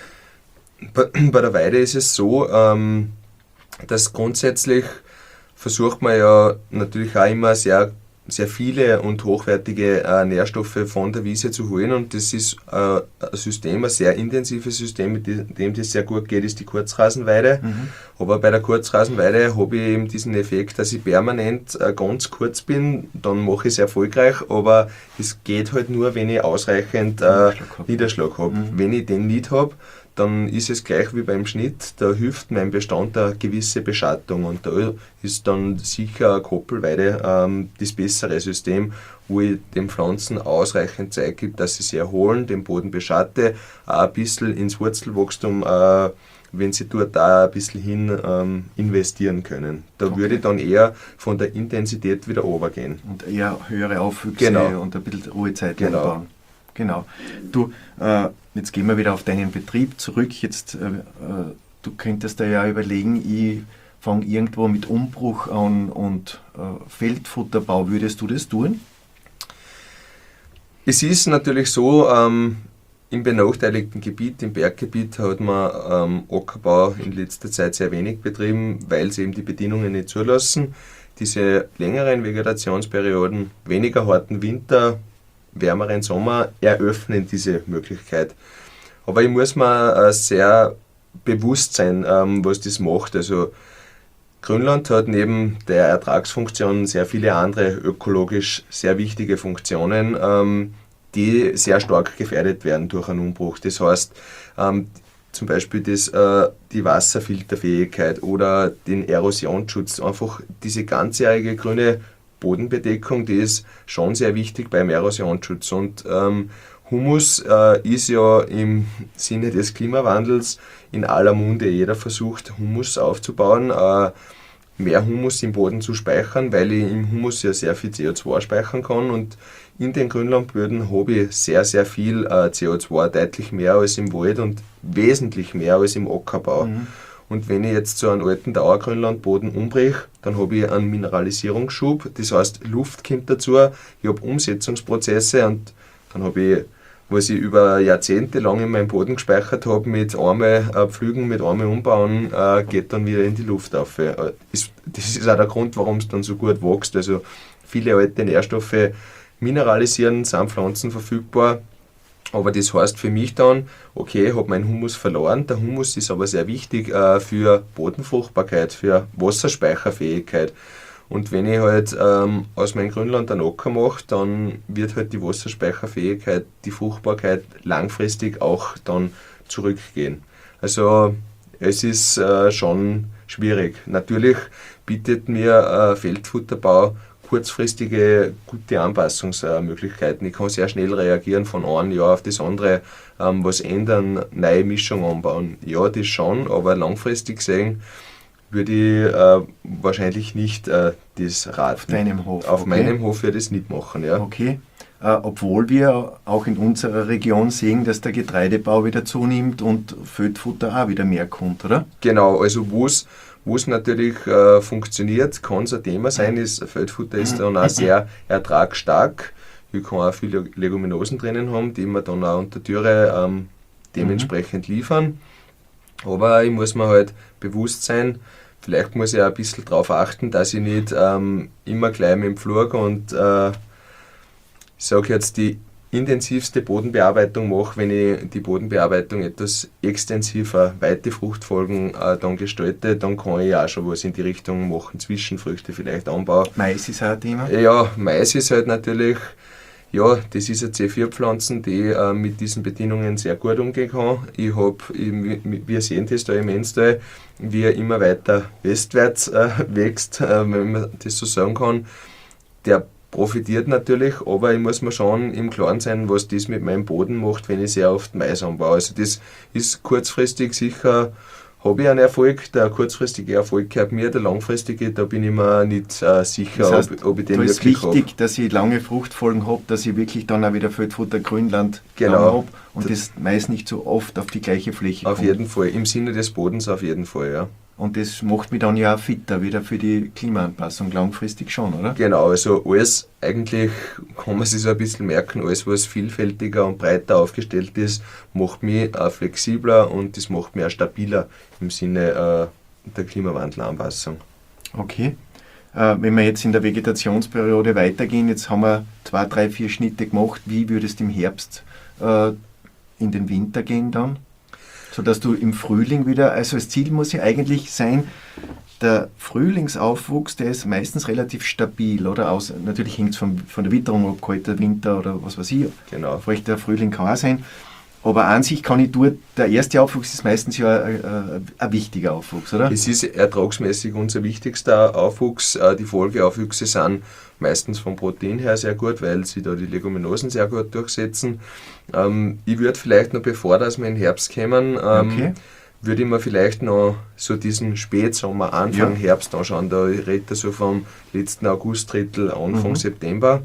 Bei, bei der Weide ist es so, ähm, dass grundsätzlich versucht man ja natürlich auch immer sehr, sehr viele und hochwertige äh, Nährstoffe von der Wiese zu holen und das ist äh, ein System, ein sehr intensives System, mit dem dem das sehr gut geht, ist die Kurzrasenweide. Mhm. Aber bei der Kurzrasenweide habe ich eben diesen Effekt, dass ich permanent äh, ganz kurz bin, dann mache ich es erfolgreich, aber es geht halt nur, wenn ich ausreichend äh, Niederschlag hab. Niederschlag habe. Mhm. Wenn ich den nicht habe, dann ist es gleich wie beim Schnitt, da hilft meinem Bestand eine gewisse Beschattung und da ist dann sicher eine Koppelweide ähm, das bessere System, wo ich den Pflanzen ausreichend Zeit gebe, dass sie sich erholen, den Boden beschatte, auch ein bisschen ins Wurzelwachstum, äh, wenn sie dort da ein bisschen hin ähm, investieren können. Da Okay. würde ich dann eher von der Intensität wieder runtergehen. Und eher höhere Aufwüchse Genau. und ein bisschen Ruhezeit Genau. einbauen. Genau. Du, äh, jetzt gehen wir wieder auf deinen Betrieb zurück. Jetzt, äh, äh, du könntest dir ja überlegen, ich fange irgendwo mit Umbruch an und äh, Feldfutterbau. Würdest du das tun? Es ist natürlich so, ähm, im benachteiligten Gebiet, im Berggebiet, hat man ähm, Ackerbau in letzter Zeit sehr wenig betrieben, weil sie eben die Bedingungen nicht zulassen. Diese längeren Vegetationsperioden, weniger harten Winter, wärmeren Sommer eröffnen diese Möglichkeit. Aber ich muss mir äh, sehr bewusst sein, ähm, was das macht. Also Grünland hat neben der Ertragsfunktion sehr viele andere ökologisch sehr wichtige Funktionen, ähm, die sehr stark gefährdet werden durch einen Umbruch. Das heißt, ähm, zum Beispiel das, äh, die Wasserfilterfähigkeit oder den Erosionsschutz, einfach diese ganzjährige grüne Bodenbedeckung, die ist schon sehr wichtig beim Erosionsschutz. Und ähm, Humus äh, ist ja im Sinne des Klimawandels in aller Munde. Jeder versucht, Humus aufzubauen, äh, mehr Humus im Boden zu speichern, weil ich im Humus ja sehr viel C O zwei speichern kann. Und in den Grünlandböden habe ich sehr, sehr viel äh, C O zwei, deutlich mehr als im Wald und wesentlich mehr als im Ackerbau. Mhm. Und wenn ich jetzt so einen alten Dauergrünlandboden umbreche, dann habe ich einen Mineralisierungsschub, das heißt Luft kommt dazu, ich habe Umsetzungsprozesse und dann habe ich, was ich über Jahrzehnte lang in meinem Boden gespeichert habe, mit einmal äh, pflügen, mit einmal umbauen, äh, geht dann wieder in die Luft auf. Äh, ist, das ist auch der Grund, warum es dann so gut wächst. Also viele alte Nährstoffe mineralisieren, sind Pflanzen verfügbar. Aber das heißt für mich dann, okay, ich habe meinen Humus verloren. Der Humus ist aber sehr wichtig äh, für Bodenfruchtbarkeit, für Wasserspeicherfähigkeit. Und wenn ich halt ähm, aus meinem Grünland einen Acker mache, dann wird halt die Wasserspeicherfähigkeit, die Fruchtbarkeit langfristig auch dann zurückgehen. Also es ist äh, schon schwierig. Natürlich bietet mir äh, Feldfutterbau kurzfristige, gute Anpassungsmöglichkeiten. Ich kann sehr schnell reagieren von einem Jahr auf das andere, ähm, was ändern, neue Mischung anbauen. Ja, das schon, aber langfristig gesehen würde ich äh, wahrscheinlich nicht äh, das raten. Auf deinem Hof? Auf okay. meinem Hof würde ich das nicht machen, ja. Okay. Äh, obwohl wir auch in unserer Region sehen, dass der Getreidebau wieder zunimmt und Feldfutter auch wieder mehr kommt, oder? Genau, also wo es wo es natürlich äh, funktioniert, kann es ein Thema sein, ist Feldfutter ist dann auch sehr ertragsstark. Ich kann auch viele Leguminosen drinnen haben, die wir dann auch unter Dürre ähm, dementsprechend liefern. Aber ich muss mir halt bewusst sein, vielleicht muss ich auch ein bisschen darauf achten, dass ich nicht ähm, immer gleich mit dem Pflug und äh, ich sage jetzt die intensivste Bodenbearbeitung mache, wenn ich die Bodenbearbeitung etwas extensiver, weite Fruchtfolgen äh, dann gestalte, dann kann ich auch schon was in die Richtung machen, Zwischenfrüchte vielleicht anbauen. Mais ist auch ein Thema? Ja, Mais ist halt natürlich, ja, das ist eine C vier Pflanzen, die äh, mit diesen Bedingungen sehr gut umgehen kann. Ich habe, wir sehen das da im Enstal, wie er immer weiter westwärts äh, wächst, äh, wenn man das so sagen kann. Der profitiert natürlich, aber ich muss mir schon im Klaren sein, was das mit meinem Boden macht, wenn ich sehr oft Mais anbaue. Also das ist kurzfristig sicher, habe ich einen Erfolg, der kurzfristige Erfolg gehört mir, der langfristige, da bin ich mir nicht äh, sicher, das heißt, ob, ob ich den da ist wirklich habe. wichtig, dass ich lange Fruchtfolgen habe, dass ich wirklich dann auch wieder Feldfutter Grünland Genau. habe und das Mais nicht so oft auf die gleiche Fläche Auf kommt. jeden Fall, im Sinne des Bodens auf jeden Fall, ja. Und das macht mich dann ja auch fitter wieder für die Klimaanpassung, langfristig schon, oder? Genau, also alles, eigentlich kann man sich so ein bisschen merken, alles was vielfältiger und breiter aufgestellt ist, macht mich auch flexibler und das macht mich auch stabiler im Sinne äh, der Klimawandelanpassung. Okay. Äh, wenn wir jetzt in der Vegetationsperiode weitergehen, jetzt haben wir zwei, drei, vier Schnitte gemacht, wie würdest du im Herbst äh, in den Winter gehen dann? Sodass du im Frühling wieder, also das Ziel muss ja eigentlich sein, der Frühlingsaufwuchs, der ist meistens relativ stabil, oder? Aus, natürlich hängt es von, von der Witterung ab, kalter Winter oder was weiß ich. Genau. Feuchter Frühling kann auch sein. Aber an sich kann ich durch, der erste Aufwuchs ist meistens ja ein, ein, ein wichtiger Aufwuchs, oder? Es ist ertragsmäßig unser wichtigster Aufwuchs. Die Folgeaufwüchse sind meistens vom Protein her sehr gut, weil sie da die Leguminosen sehr gut durchsetzen. Ähm, ich würde vielleicht noch, bevor dass wir in den Herbst kommen, ähm, Okay. würde ich mir vielleicht noch so diesen Spätsommer, Anfang Ja. Herbst anschauen. Da redet er so vom letzten Augustdrittel, Anfang Mhm. September.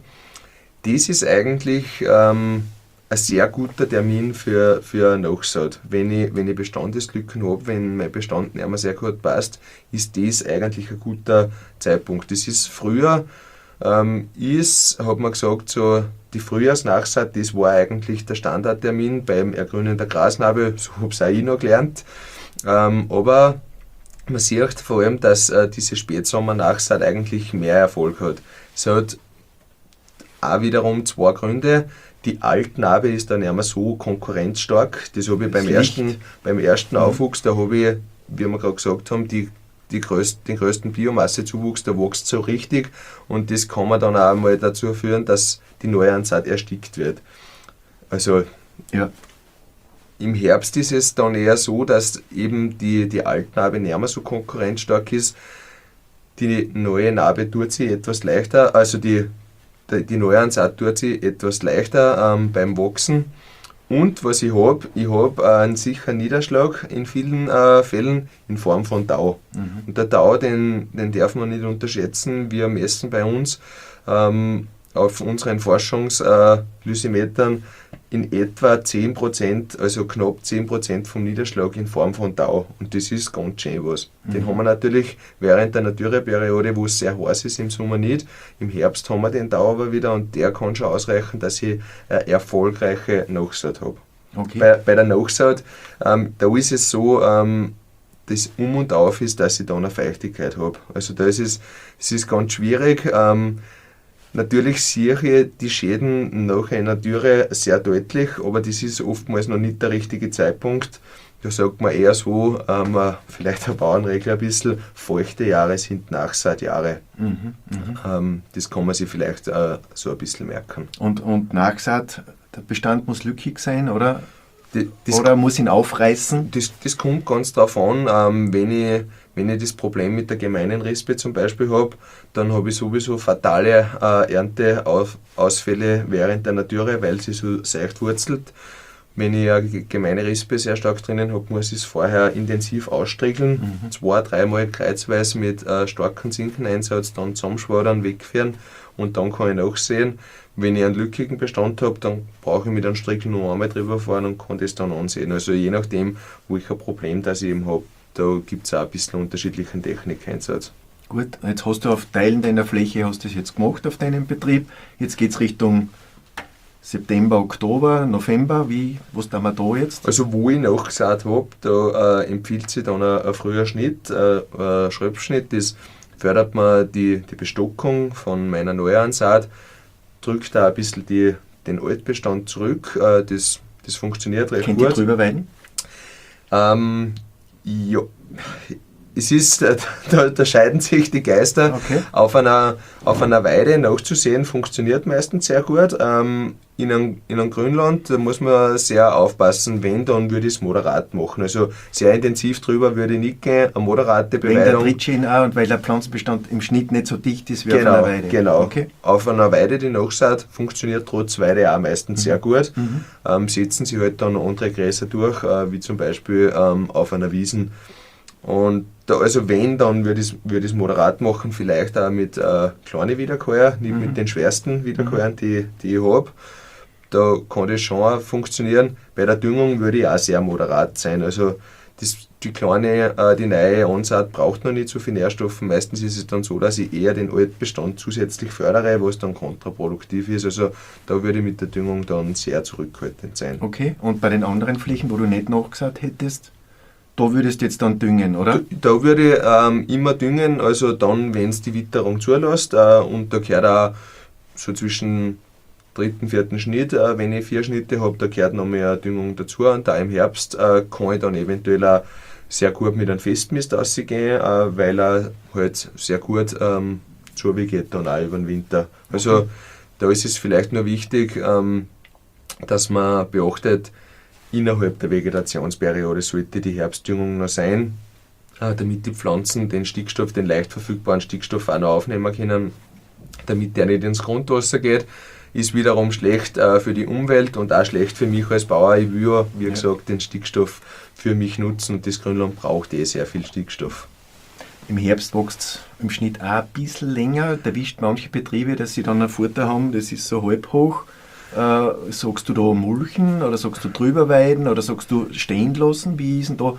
Das ist eigentlich ähm, ein sehr guter Termin für, für Nachsaat. Wenn ich, wenn ich Bestandeslücken habe, wenn mein Bestand nicht mehr sehr gut passt, ist das eigentlich ein guter Zeitpunkt. Das ist früher, ähm, ist, hat man gesagt, so die Frühjahrsnachsaat, das war eigentlich der Standardtermin beim Ergrünen der Grasnarbe, so habe es auch ich noch gelernt. Ähm, aber man sieht vor allem, dass äh, diese Spätsommernachsaat eigentlich mehr Erfolg hat. Es hat auch wiederum zwei Gründe. Die Altnarbe ist dann nicht mehr so konkurrenzstark. Das habe ich beim Das Licht. ersten, beim ersten Mhm. Aufwuchs, da habe ich, wie wir gerade gesagt haben, die, die größten, den größten Biomassezuwuchs, der wächst so richtig und das kann man dann auch mal dazu führen, dass die Neuansaat erstickt wird. Also Ja. im Herbst ist es dann eher so, dass eben die, die Altnarbe nicht mehr so konkurrenzstark ist. Die neue Narbe tut sie etwas leichter, also die Die, die Neuansaat tut sich etwas leichter ähm, beim Wachsen. Und was ich habe, ich habe einen sicheren Niederschlag in vielen äh, Fällen in Form von Tau. Mhm. Und der Tau, den, den darf man nicht unterschätzen. Wir messen bei uns ähm, auf unseren Forschungslysimetern in etwa zehn Prozent, also knapp zehn Prozent vom Niederschlag in Form von Tau. Und das ist ganz schön was. Mhm. Den haben wir natürlich während der Dürreperiode, wo es sehr heiß ist, im Sommer nicht. Im Herbst haben wir den Tau aber wieder und der kann schon ausreichen, dass ich eine erfolgreiche Nachsaat habe. Okay. Bei, bei der Nachsaat, ähm, da ist es so, ähm, das Um und Auf ist, dass ich da eine Feuchtigkeit habe. Also da ist es, es ist ganz schwierig. Ähm, Natürlich sehe ich die Schäden nach einer Dürre sehr deutlich, aber das ist oftmals noch nicht der richtige Zeitpunkt. Da sagt man eher so, ähm, vielleicht ein Bauernregel ein bisschen, feuchte Jahre sind Nachsaatjahre. Mhm. Mhm. Ähm, das kann man sich vielleicht äh, so ein bisschen merken. Und, und Nachsaat, der Bestand muss lückig sein, oder? das, das oder muss ihn aufreißen? Das, das kommt ganz drauf an. Ähm, wenn, ich, wenn ich das Problem mit der gemeinen Rispe zum Beispiel habe, dann habe ich sowieso fatale äh, Ernteausfälle während der Dürre, weil sie so seicht wurzelt. Wenn ich eine gemeine Rispe sehr stark drinnen habe, muss ich es vorher intensiv ausstrickeln, mhm. zwei, dreimal kreuzweise mit äh, starkem Zinkeneinsatz, dann zusammenschwadern, wegführen und dann kann ich nachsehen. Wenn ich einen lückigen Bestand habe, dann brauche ich mit einem Strickel noch einmal drüber fahren und kann das dann ansehen. Also je nachdem, welches Problem das ich eben habe, da gibt es auch ein bisschen unterschiedlichen Technikeinsatz. Gut, jetzt hast du auf Teilen deiner Fläche hast du das jetzt gemacht auf deinem Betrieb. Jetzt geht es Richtung September, Oktober, November. Wie, was tun wir da jetzt? Also wo ich nachgesät habe, da äh, empfiehlt sich dann ein, ein früher Schnitt, äh, ein Schröpfschnitt. Das fördert mir die, die Bestockung von meiner Neuansaat, drückt da ein bisschen die, den Altbestand zurück. Äh, das, das funktioniert recht Könnt gut. Könnt ihr drüber weiden? Ähm, ja, es ist, da, da scheiden sich die Geister. Okay. Auf einer, auf einer Weide nachzusehen funktioniert meistens sehr gut. Ähm, in, einem, in einem Grünland, da muss man sehr aufpassen. Wenn, dann würde ich es moderat machen. Also sehr intensiv drüber würde ich nicht gehen. Eine moderate Beweidung. Wegen der Trittschäden auch und weil der Pflanzenbestand im Schnitt nicht so dicht ist wie genau, auf einer Weide. Genau, okay. Auf einer Weide, die Nachsaat, funktioniert trotz Weide auch meistens mhm. sehr gut. Mhm. Ähm, setzen sie halt dann andere Gräser durch, äh, wie zum Beispiel ähm, auf einer Wiesen. Und da, also wenn, dann würde ich es würd moderat machen, vielleicht auch mit äh, kleinen Wiederkäuer, nicht mhm. mit den schwersten Wiederkäuern, mhm. die, die ich habe. Da kann das schon auch funktionieren. Bei der Düngung würde ich auch sehr moderat sein. Also das, die kleine, äh, die neue Ansaat braucht noch nicht so viel Nährstoffe. Meistens ist es dann so, dass ich eher den Altbestand zusätzlich fördere, was dann kontraproduktiv ist. Also da würde ich mit der Düngung dann sehr zurückhaltend sein. Okay, und bei den anderen Flächen, wo du nicht nachgesagt hättest? Da würdest du jetzt dann düngen, oder? Da, da würde ich ähm, immer düngen, also dann, wenn es die Witterung zulässt. Äh, und da gehört auch so zwischen dritten, vierten Schnitt, äh, wenn ich vier Schnitte habe, da gehört noch mehr Düngung dazu. Und da im Herbst äh, kann ich dann eventuell auch sehr gut mit einem Festmist rausgehen, äh, weil er halt sehr gut ähm, zugeht dann auch über den Winter. Also okay. Da ist es vielleicht nur wichtig, ähm, dass man beachtet, innerhalb der Vegetationsperiode sollte die Herbstdüngung noch sein, äh, damit die Pflanzen den Stickstoff, den leicht verfügbaren Stickstoff auch noch aufnehmen können, damit der nicht ins Grundwasser geht. Ist wiederum schlecht äh, für die Umwelt und auch schlecht für mich als Bauer. Ich will ja, wie ja. gesagt, den Stickstoff für mich nutzen und das Grünland braucht eh sehr viel Stickstoff. Im Herbst wächst es im Schnitt auch ein bisschen länger. Da erwischt manche Betriebe, dass sie dann einen Vorteil haben, das ist so halb hoch. Äh, sagst du da mulchen oder sagst du drüber weiden oder sagst du stehen lassen? Wie ist denn da?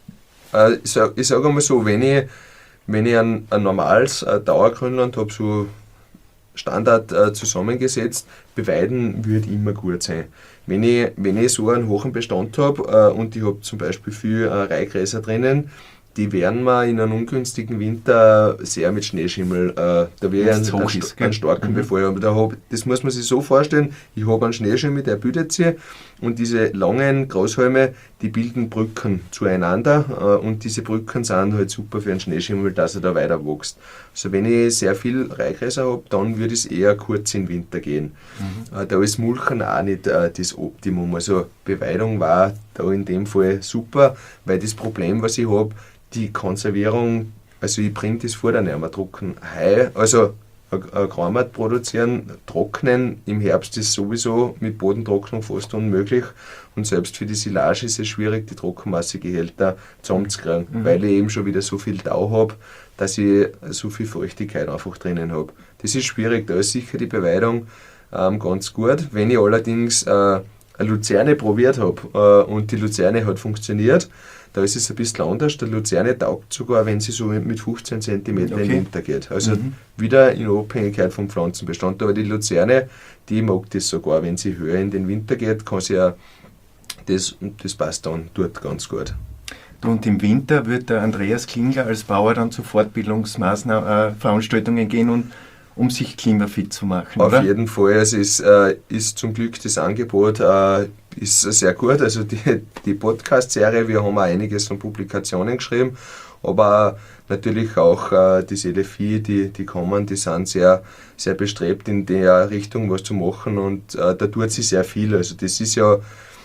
Äh, ich sage sag einmal so, wenn ich, wenn ich ein, ein normales äh, Dauergrünland habe, so Standard äh, zusammengesetzt, beweiden würde immer gut sein. Wenn ich, wenn ich so einen hohen Bestand habe äh, und ich habe zum Beispiel viel äh, Reihgräser drinnen, die werden mir in einem ungünstigen Winter sehr mit Schneeschimmel, äh, da werde ich einen, einen, ist, einen starken mhm. Befall haben. Da hab, das muss man sich so vorstellen, ich habe einen Schneeschimmel, der bildet sich und diese langen Grashalme, die bilden Brücken zueinander äh, und diese Brücken sind halt super für einen Schneeschimmel, dass er da weiter wächst. Also wenn ich sehr viel Reihgräser habe, dann würde es eher kurz im Winter gehen. Mhm. Äh, da ist Mulchen auch nicht äh, das Optimum. Also Beweidung war da in dem Fall super, weil das Problem, was ich habe, die Konservierung, also ich bringe das vor, dann nicht mehr trocken. Heu, also ein Kramat produzieren, trocknen im Herbst ist sowieso mit Bodentrocknung fast unmöglich und selbst für die Silage ist es schwierig, die Trockenmassegehälter zusammenzukriegen, mhm. weil ich eben schon wieder so viel Tau habe, dass ich so viel Feuchtigkeit einfach drinnen habe. Das ist schwierig, da ist sicher die Beweidung ähm, ganz gut. Wenn ich allerdings äh, eine Luzerne probiert habe äh, und die Luzerne hat funktioniert, da ist es ein bisschen anders. Der Luzerne taugt sogar, wenn sie so mit fünfzehn Zentimeter okay. im Winter geht. Also mhm. wieder in Abhängigkeit vom Pflanzenbestand. Aber die Luzerne, die mag das sogar, wenn sie höher in den Winter geht, kann sie ja, das, das passt dann dort ganz gut. Und im Winter wird der Andreas Klingler als Bauer dann zu Fortbildungsmaßnahmen, äh, Veranstaltungen gehen, und, um sich klimafit zu machen, Auf oder? jeden Fall. Es ist, äh, ist zum Glück das Angebot äh, ist sehr gut. Also die, die Podcast-Serie, wir haben auch einiges von Publikationen geschrieben, aber natürlich auch äh, die S E L F I, die, die kommen, die sind sehr, sehr bestrebt in der Richtung was zu machen und äh, da tut sich sehr viel. Also das ist ja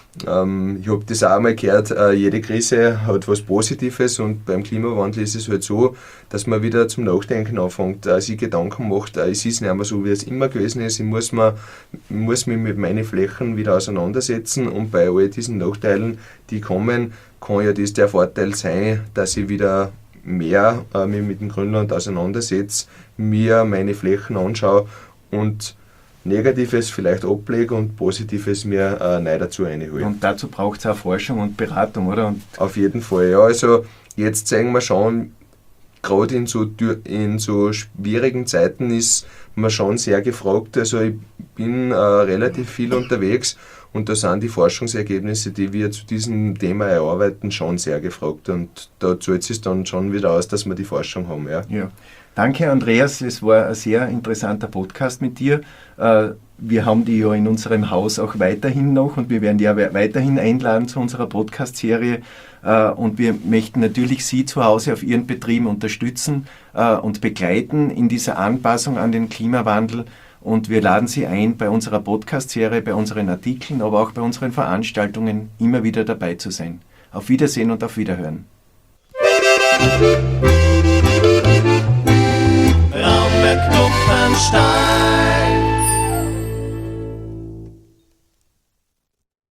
Ähm, ich habe das auch einmal gehört, äh, jede Krise hat was Positives und beim Klimawandel ist es halt so, dass man wieder zum Nachdenken anfängt, äh, sich Gedanken macht, äh, es ist nicht mehr so, wie es immer gewesen ist, ich muss, mir, muss mich mit meinen Flächen wieder auseinandersetzen und bei all diesen Nachteilen, die kommen, kann ja das der Vorteil sein, dass ich wieder mehr äh, mich mit dem Grünland auseinandersetze, mir meine Flächen anschaue und Negatives vielleicht ablege und Positives mir äh, neu dazu reinhole. Und dazu braucht es auch Forschung und Beratung, oder? Und Auf jeden Fall, ja. Also jetzt sehen wir schon, gerade in so, in so schwierigen Zeiten ist man schon sehr gefragt. Also ich bin äh, relativ viel unterwegs und da sind die Forschungsergebnisse, die wir zu diesem Thema erarbeiten, schon sehr gefragt. Und da zahlt es dann schon wieder aus, dass wir die Forschung haben. Ja. Ja. Danke, Andreas. Es war ein sehr interessanter Podcast mit dir. Wir haben die ja in unserem Haus auch weiterhin noch und wir werden die ja weiterhin einladen zu unserer Podcast-Serie. Und wir möchten natürlich Sie zu Hause auf Ihren Betrieben unterstützen und begleiten in dieser Anpassung an den Klimawandel. Und wir laden Sie ein, bei unserer Podcast-Serie, bei unseren Artikeln, aber auch bei unseren Veranstaltungen immer wieder dabei zu sein. Auf Wiedersehen und auf Wiederhören.